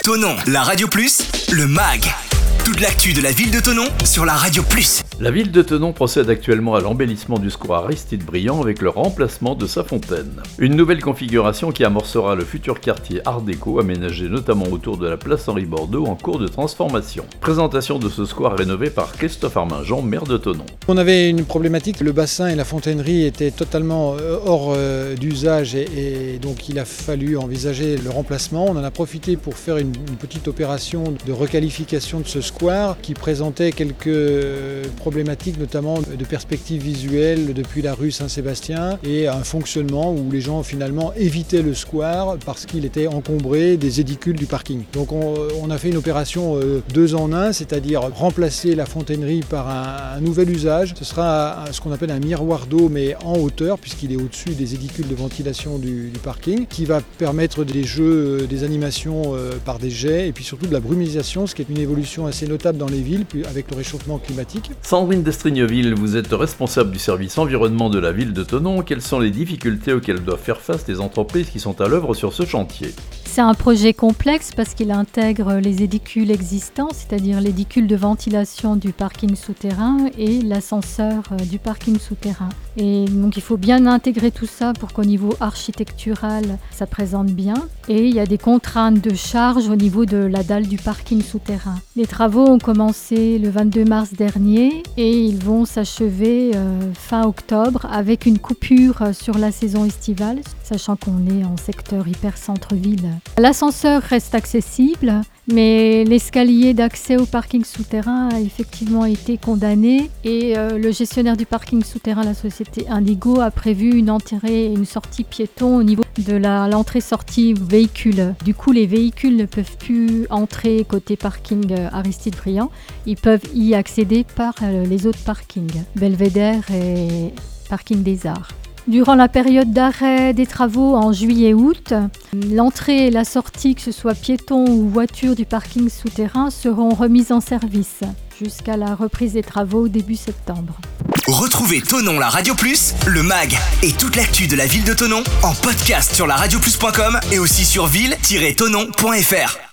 Thonon, la Radio Plus, le MAG. Toute l'actu de la ville de Thonon sur la Radio Plus. La ville de Thonon procède actuellement à l'embellissement du square Aristide-Briand avec le remplacement de sa fontaine. Une nouvelle configuration qui amorcera le futur quartier Art déco aménagé notamment autour de la place Henri Bordeaux en cours de transformation. Présentation de ce square rénové par Christophe Arminjon, maire de Thonon. On avait une problématique, le bassin et la fontainerie étaient totalement hors d'usage et donc il a fallu envisager le remplacement. On en a profité pour faire une petite opération de requalification de ce square qui présentait quelques problématiques, notamment de perspective visuelle depuis la rue Saint-Sébastien et un fonctionnement où les gens finalement évitaient le square parce qu'il était encombré des édicules du parking. Donc on a fait une opération 2 en 1, c'est-à-dire remplacer la fontainerie par un nouvel usage. Ce sera ce qu'on appelle un miroir d'eau mais en hauteur puisqu'il est au-dessus des édicules de ventilation du parking qui va permettre des jeux, des animations par des jets et puis surtout de la brumisation, ce qui est une évolution assez notable dans les villes avec le réchauffement climatique. Sandrine Destrigneville, vous êtes responsable du service environnement de la ville de Thonon. Quelles sont les difficultés auxquelles doivent faire face les entreprises qui sont à l'œuvre sur ce chantier ? C'est un projet complexe parce qu'il intègre les édicules existants, c'est-à-dire l'édicule de ventilation du parking souterrain et l'ascenseur du parking souterrain. Et donc il faut bien intégrer tout ça pour qu'au niveau architectural, ça présente bien. Et il y a des contraintes de charge au niveau de la dalle du parking souterrain. Les travaux ont commencé le 22 mars dernier et ils vont s'achever fin octobre avec une coupure sur la saison estivale, sachant qu'on est en secteur hyper centre-ville. L'ascenseur reste accessible, mais l'escalier d'accès au parking souterrain a effectivement été condamné et le gestionnaire du parking souterrain, la société Indigo, a prévu une entrée et une sortie piéton au niveau de l'entrée-sortie véhicule. Du coup, les véhicules ne peuvent plus entrer côté parking Aristide-Briand, ils peuvent y accéder par les autres parkings, Belvédère et parking des Arts. Durant la période d'arrêt des travaux en juillet-août, l'entrée et la sortie, que ce soit piéton ou voiture du parking souterrain, seront remises en service jusqu'à la reprise des travaux début septembre. Retrouvez Thonon, la Radio Plus, le MAG et toute l'actu de la ville de Thonon en podcast sur laradioplus.com et aussi sur ville-thonon.fr.